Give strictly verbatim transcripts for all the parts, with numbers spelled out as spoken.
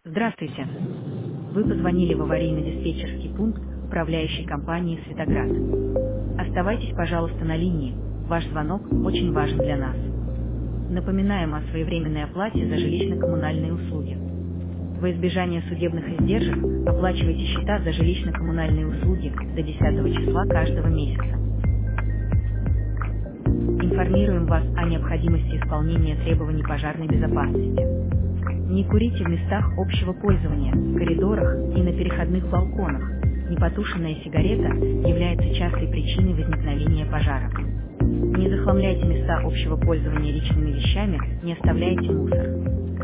Здравствуйте. Вы позвонили в аварийно-диспетчерский пункт управляющей компании «Светоград». Оставайтесь, пожалуйста, на линии. Ваш звонок очень важен для нас. Напоминаем о своевременной оплате за жилищно-коммунальные услуги. Во избежание судебных издержек оплачивайте счета за жилищно-коммунальные услуги до десятого числа каждого месяца. Информируем вас о необходимости исполнения требований пожарной безопасности. Не курите в местах общего пользования, в коридорах и на переходных балконах. Непотушенная сигарета является частой причиной возникновения пожара. Не захламляйте места общего пользования личными вещами, не оставляйте мусор.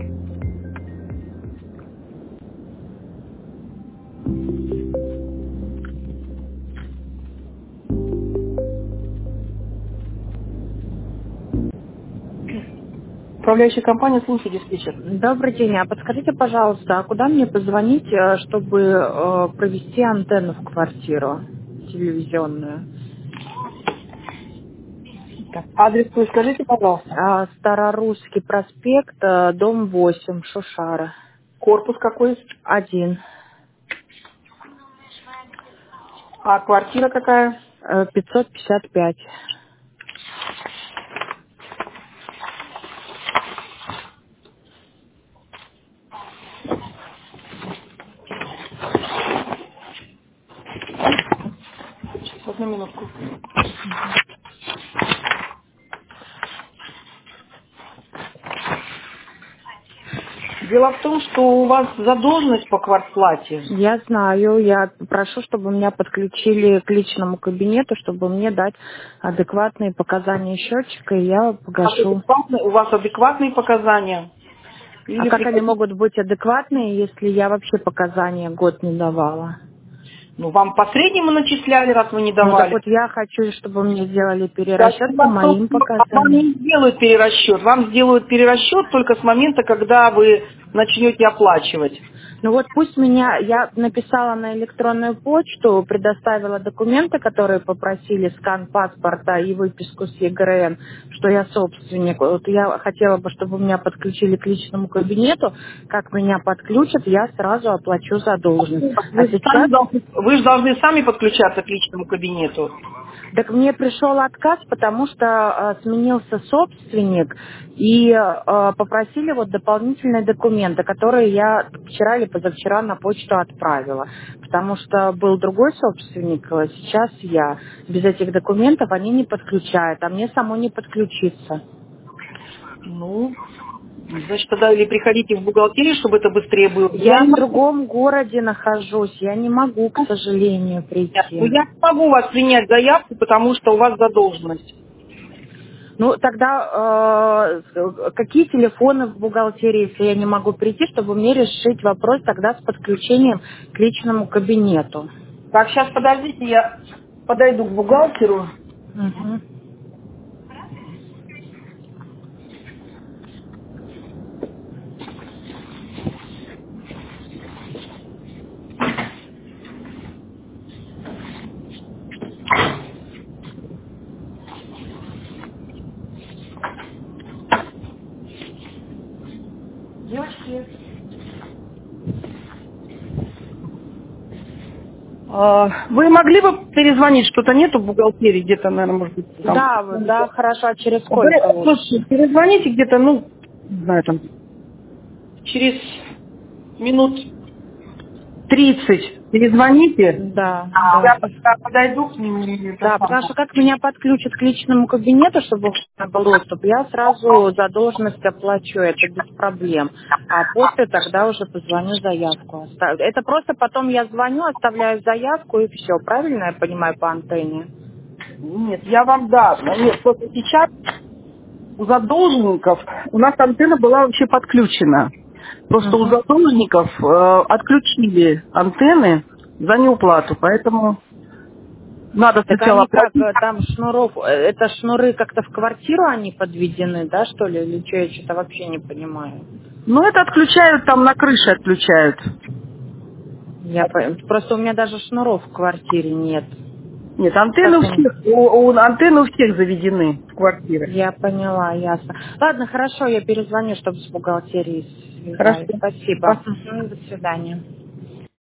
Управляющая компания, слушай, диспетчер. Добрый день. А подскажите, пожалуйста, а куда мне позвонить, э, чтобы э, провести антенну в квартиру телевизионную? Так, адрес свой скажите, пожалуйста. А, Старорусский проспект, э, дом восемь, Шушара. Корпус какой? Один. А квартира какая? Э, пятьсот пятьдесят пять. Одну минутку. Дело в том, что у вас задолженность по квартплате. Я знаю, я прошу, чтобы меня подключили к личному кабинету, чтобы мне дать адекватные показания счетчика, и я У вас погашу. адекватные, у вас адекватные показания? А Или как они приходите... могут быть адекватные, если я вообще показания год не давала? Ну, вам по среднему начисляли, раз вы не Ну так давали. вот я хочу, чтобы мне сделали Так, перерасчет по дело в том, моим что вам показаниям. не сделают перерасчет. Вам сделают перерасчет только с момента, когда вы начнете оплачивать. Ну вот пусть меня, я написала на электронную почту, предоставила документы, которые попросили, скан паспорта и выписку с ЕГРН, что я собственник. Вот я хотела бы, чтобы меня подключили к личному кабинету. Как меня подключат, я сразу оплачу задолженность. А Вы же, сами сейчас должны, вы же должны сами подключаться к личному кабинету. так мне пришел отказ, потому что э, сменился собственник и э, попросили вот дополнительные документы, которые я вчера или позавчера на почту отправила. Потому что был другой собственник, э, сейчас я. Без этих документов они не подключают, а мне самой не подключиться. Ну, значит, тогда или приходите в бухгалтерию, чтобы это быстрее было. Я Я не в могу, другом городе нахожусь, я не могу, к сожалению, ну, прийти. я не могу у вас принять заявку, потому что у вас задолженность. Ну, тогда э, какие телефоны в бухгалтерии, если я не могу прийти, чтобы мне решить вопрос тогда с подключением к личному кабинету? Так, сейчас подождите, я подойду к бухгалтеру. Мгм. Девочки, а, вы могли бы перезвонить, что-то нету в бухгалтерии, где-то, наверное, может быть, там. Да, вот, да, хорошо, а через Вы, сколько лучше? слушайте, перезвоните где-то, ну, не знаю, там, через минут тридцать перезвоните. Да, Я да. пока подойду к ним и это Да, потому самое. что как меня подключат к личному кабинету, чтобы у меня был доступ, я сразу задолженность оплачу, это без проблем. А после тогда уже позвоню, заявку оставлю. Это просто потом я звоню, оставляю заявку и все, правильно я понимаю по антенне? Нет, я вам да. Нет, просто сейчас у задолженников у нас антенна была вообще подключена. Просто у Мгм. задолженников э, отключили антенны за неуплату, поэтому надо Так сначала они как, оплатить. э, там шнуров, э, это шнуры как-то в квартиру они подведены, да, что ли, или что, я что-то вообще не понимаю. Ну, это отключают, там на крыше отключают. Я по- просто у меня даже шнуров в квартире нет. Нет, антенны у Как они? всех, у, у- антенны у всех заведены в квартиры. Я поняла, ясно. Ладно, хорошо, я перезвоню, чтобы с бухгалтерией Хорошо. связали. Спасибо. Спасибо. Мгм, до свидания.